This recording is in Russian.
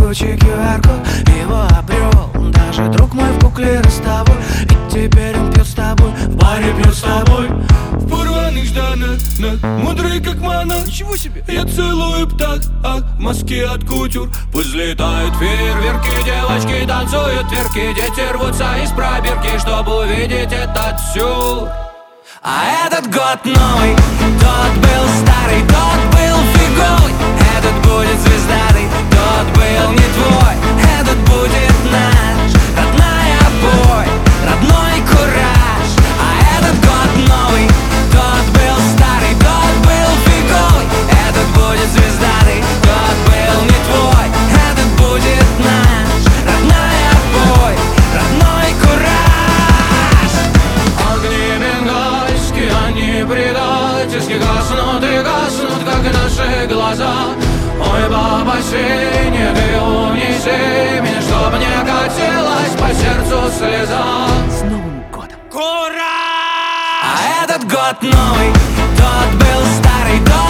жгучий QR-код, его обрел даже друг мой в кукле ростовой. И теперь он пьет с тобой, в баре пьет с тобой. В порванных штанах, мудрый как монах. Ничего себе! Я целую птах, в Москве от кутюр. Пусть взлетают фейерверки, девочки танцуют тверки, дети рвутся из пробирки, чтобы увидеть этот сюр. А этот год новый, тот был старый, тот был фиговый. Этот будет звездатый, тот был не твой. Этот будет наш, родной обой, родной кураж. А этот год новый, тот был старый, тот был фиговый. Этот будет звездатый, тот был не твой. Этот будет наш, родной обой, родной кураж. Огни бенгальские, они предательски гаснут и гаснут, как наши глаза. Ой, баба синяя, ты унеси меня, чтоб не катилась по сердцу слеза. С Новым годом! Ура! А этот год новый, тот был старый, тот